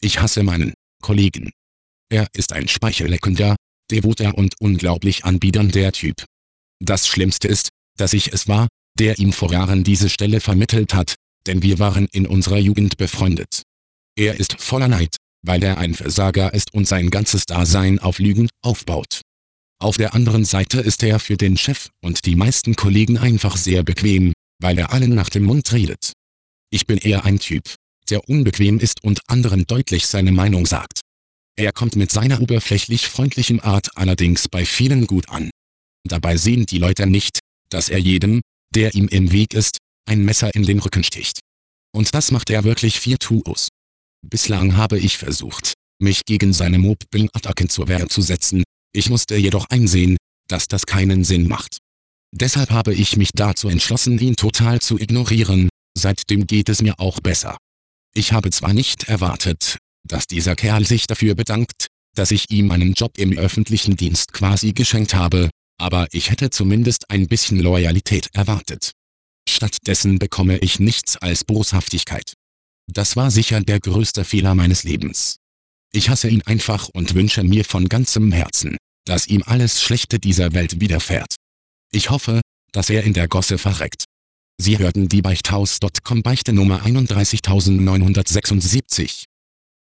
Ich hasse meinen Kollegen. Er ist ein speichelleckender, devoter und unglaublich anbiedernder Typ. Das Schlimmste ist, dass ich es war, der ihm vor Jahren diese Stelle vermittelt hat, denn wir waren in unserer Jugend befreundet. Er ist voller Neid, weil er ein Versager ist und sein ganzes Dasein auf Lügen aufbaut. Auf der anderen Seite ist er für den Chef und die meisten Kollegen einfach sehr bequem, weil er allen nach dem Mund redet. Ich bin eher ein Typ, der unbequem ist und anderen deutlich seine Meinung sagt. Er kommt mit seiner oberflächlich freundlichen Art allerdings bei vielen gut an. Dabei sehen die Leute nicht, dass er jedem, der ihm im Weg ist, ein Messer in den Rücken sticht. Und das macht er wirklich virtuos. Bislang habe ich versucht, mich gegen seine Mobbing-Attacken zur Wehr zu setzen, ich musste jedoch einsehen, dass das keinen Sinn macht. Deshalb habe ich mich dazu entschlossen, ihn total zu ignorieren, seitdem geht es mir auch besser. Ich habe zwar nicht erwartet, dass dieser Kerl sich dafür bedankt, dass ich ihm einen Job im öffentlichen Dienst quasi geschenkt habe, aber ich hätte zumindest ein bisschen Loyalität erwartet. Stattdessen bekomme ich nichts als Boshaftigkeit. Das war sicher der größte Fehler meines Lebens. Ich hasse ihn einfach und wünsche mir von ganzem Herzen, dass ihm alles Schlechte dieser Welt widerfährt. Ich hoffe, dass er in der Gosse verreckt. Sie hörten die Beichthaus.com Beichte Nummer 31976.